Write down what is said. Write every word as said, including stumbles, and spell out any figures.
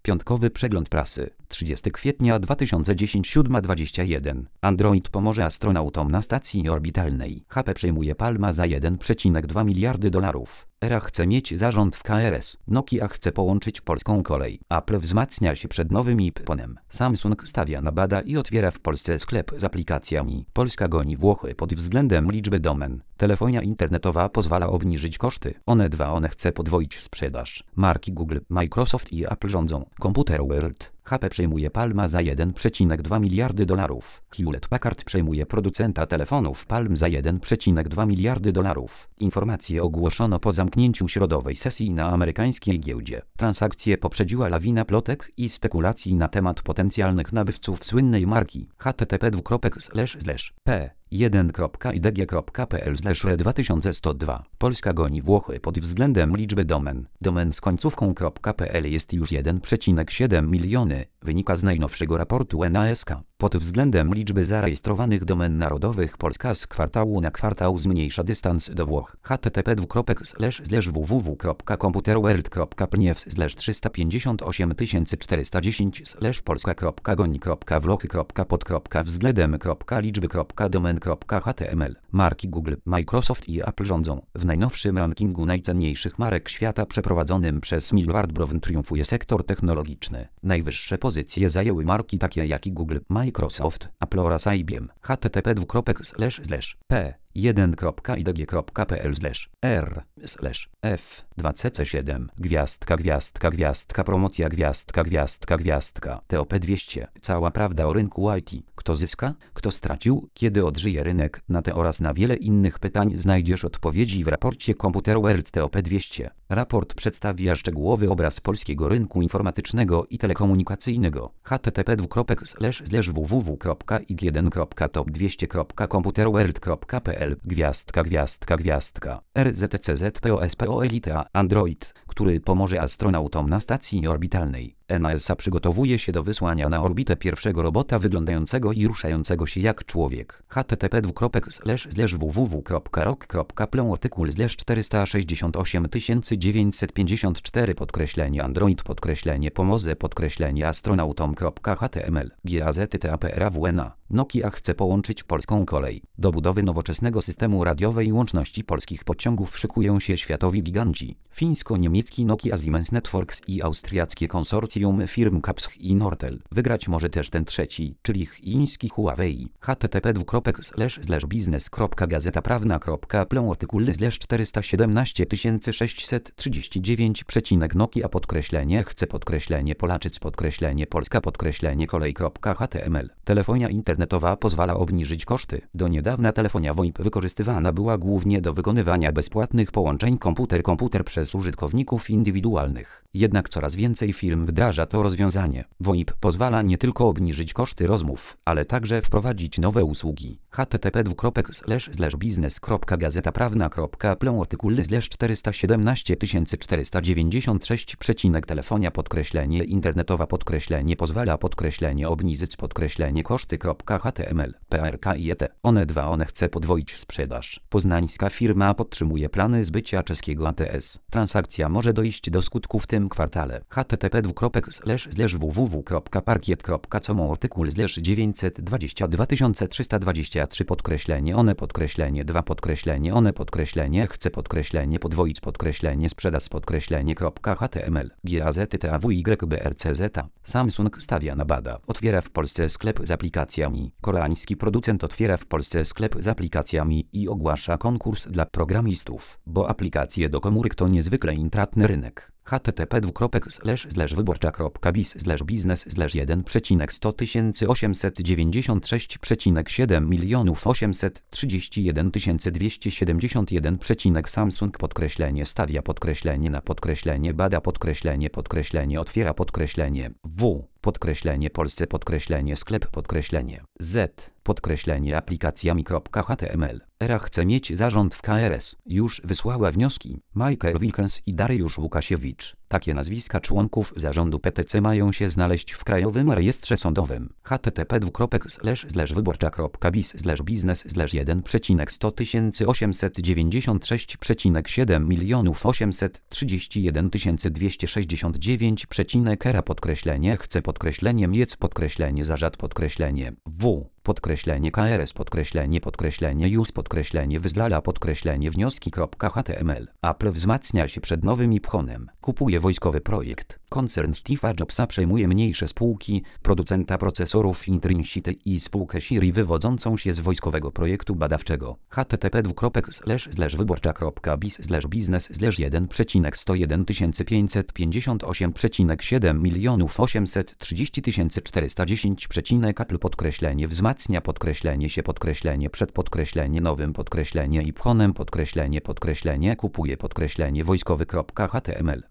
Piątkowy przegląd prasy. trzydziestego kwietnia dwa tysiące dziesiątego siódma dwadzieścia jeden. Android pomoże astronautom na stacji orbitalnej. H P przejmuje Palma za jeden przecinek dwa miliardy dolarów. Era chce mieć zarząd w K R S. Nokia chce połączyć polską kolej. Apple wzmacnia się przed nowym iPhone'em. Samsung stawia na bada i otwiera w Polsce sklep z aplikacjami. Polska goni Włochy pod względem liczby domen. Telefonia internetowa pozwala obniżyć koszty. One dwa one chce podwoić sprzedaż. Marki Google, Microsoft i Apple rządzą. Computer World. H P przejmuje Palma za jeden przecinek dwa miliardy dolarów. Hewlett Packard przejmuje producenta telefonów Palm za jeden przecinek dwa miliardy dolarów. Informacje ogłoszono po zamknięciu środowej sesji na amerykańskiej giełdzie. Transakcje poprzedziła lawina plotek i spekulacji na temat potencjalnych nabywców słynnej marki. H T T P dwukropek slash slash p jeden kropka i d g kropka p l slash r dwa tysiące sto dwa. Polska goni Włochy pod względem liczby domen. Domen z końcówką .pl jest już jeden przecinek siedem miliony, wynika z najnowszego raportu N A S K. Pod względem liczby zarejestrowanych domen narodowych Polska z kwartału na kwartał zmniejsza dystans do Włoch. H T T P dwukropek slash slash w w w kropka computerworld kropka p n e w slash trzysta pięćdziesiąt osiem tysięcy czterysta dziesięć slash polska kropka goni kropka wlochy kropka pod kropka względem kropka liczby kropka domen kropka h t m l. Marki Google, Microsoft i Apple rządzą. W najnowszym rankingu najcenniejszych marek świata przeprowadzonym przez Millward Brown triumfuje sektor technologiczny. Najwyższe pozycje zajęły marki takie jak Google, Microsoft, Apple oraz I B M. H T T P dwukropek slash slash p jeden kropka i d g kropka p l slash r slash f dwa c c siedem gwiazdka gwiazdka gwiazdka promocja gwiazdka gwiazdka gwiazdka T O P dwieście. Cała prawda o rynku I T. Kto zyska? Kto stracił? Kiedy odżyje rynek? Na te oraz na wiele innych pytań znajdziesz odpowiedzi w raporcie Computer World T O P dwieście. Raport przedstawia szczegółowy obraz polskiego rynku informatycznego i telekomunikacyjnego. H T T P dwukropek slash slash w w w kropka i jeden kropka top dwieście kropka computerworld kropka p l gwiazdka gwiazdka gwiazdka R Z C Z P O S P O Elite Android, który pomoże astronautom na stacji orbitalnej. N A S A przygotowuje się do wysłania na orbitę pierwszego robota wyglądającego i ruszającego się jak człowiek. H T T P dwukropek slash slash w w w kropka rok kropka p l artykuł slash czterysta sześćdziesiąt osiem tysięcy dziewięćset pięćdziesiąt cztery podkreślenie Android podkreślenie pomoże podkreślenie astronautom kropka h t m l G A Z T A P R A W N A. Nokia chce połączyć polską kolej. Do budowy nowoczesnego systemu radiowej łączności polskich pociągów szykują się światowi giganci. Fińsko-niemiecki Nokia Siemens Networks i austriackie konsorcjum firm Capsch i Nortel. Wygrać może też ten trzeci, czyli chiński Huawei. H T T P dwukropek slash slash biznes kropka gazeta prawna kropka p l artykuł slash czterysta siedemnaście tysięcy sześćset trzydzieści dziewięć przecinek Nokia podkreślenie chce podkreślenie Polaczyc podkreślenie Polska podkreślenie kolej kropka h t m l. Telefonia internetowa pozwala obniżyć koszty. Do niedawna telefonia V O I P wykorzystywana była głównie do wykonywania bezpłatnych połączeń komputer-komputer przez użytkowników indywidualnych. Jednak coraz więcej firm wdraża to rozwiązanie. V O I P pozwala nie tylko obniżyć koszty rozmów, ale także wprowadzić nowe usługi. H T T P dwukropek slash slash biznes kropka gazeta prawna kropka p l artykuł slash czterysta siedemnaście tysięcy czterysta dziewięćdziesiąt sześć przecinek telefonia podkreślenie internetowa podkreślenie pozwala podkreślenie obniżyć podkreślenie koszty kropka h t m l P R K I E T. One dwa one chce podwoić sprzedaż. Poznańska firma podtrzymuje plany zbycia czeskiego A T S. Transakcja może dojść do skutku w tym kwartale. H T T P dwukropek slash slash w w w kropka parkiet kropka com artykuł slash dziewięćset dwadzieścia dwa tysiące trzysta dwadzieścia trzy podkreślenie one podkreślenie dwa podkreślenie one podkreślenie chce podkreślenie podwoić podkreślenie sprzedaż podkreślenie kropka h t m l G A Z T A W Y B R C Z. Samsung stawia na bada. Otwiera w Polsce sklep z aplikacjami. Koreański producent otwiera w Polsce sklep z aplikacjami i ogłasza konkurs dla programistów, bo aplikacje do komórek to niezwykle intratny rynek. H T T P dwukropek slash slash wyborcza kropka biz slash biznes slash jeden przecinek sto tysięcy osiemset dziewięćdziesiąt sześć przecinek siedem milionów osiemset trzydzieści jeden tysięcy dwieście siedemdziesiąt jeden przecinek Samsung podkreślenie stawia podkreślenie na podkreślenie bada podkreślenie podkreślenie otwiera podkreślenie w podkreślenie Polsce podkreślenie sklep podkreślenie z podkreślenie aplikacjami.html Era chce mieć zarząd w K R S. Już wysłała wnioski. Michael Wilkens i Dariusz Łukasiewicz. Takie nazwiska członków zarządu P T C mają się znaleźć w Krajowym Rejestrze Sądowym. h t t p dwukropek slash slash wyborcza kropka biz slash biznes slash jeden przecinek sto tysięcy osiemset dziewięćdziesiąt sześć przecinek siedem milionów osiemset trzydzieści jeden tysięcy dwieście sześćdziesiąt dziewięć przecinek era podkreślenie chce podkreślenie miec podkreślenie zarzad podkreślenie w podkreślenie K R S podkreślenie podkreślenie już podkreślenie wyzlala podkreślenie wnioski.html. Apple wzmacnia się przed nowym iPhone'em. Kupuje wojskowy projekt. Koncern Steve'a Jobsa przejmuje mniejsze spółki, producenta procesorów Intrinsity i spółkę Siri wywodzącą się z wojskowego projektu badawczego. h t t p dwukropek slash slash wyborcza kropka biz slash biznes slash jeden przecinek sto jeden tysięcy pięćset pięćdziesiąt osiem przecinek siedem milionów osiemset trzydzieści tysięcy czterysta dziesięć przecinek Apple podkreślenie wzmacnia podkreślenie się podkreślenie przed podkreślenie nowym podkreślenie iPhone'em podkreślenie podkreślenie kupuje podkreślenie wojskowy.html.